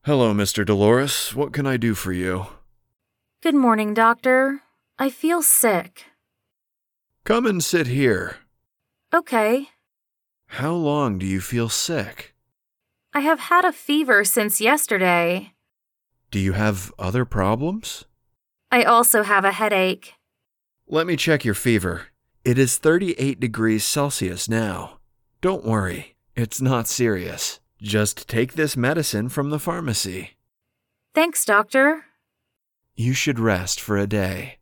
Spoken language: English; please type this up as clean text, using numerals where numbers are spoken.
Hello, Mr. Dolores. What can I do for you? Good morning, doctor. I feel sick. Come and sit here. Okay. How long do you feel sick? I have had a fever since yesterday. Do you have other problems? I also have a headache. Let me check your fever. It is 38 degrees Celsius now. Don't worry, it's not serious. Just take this medicine from the pharmacy. Thanks, doctor. You should rest for a day.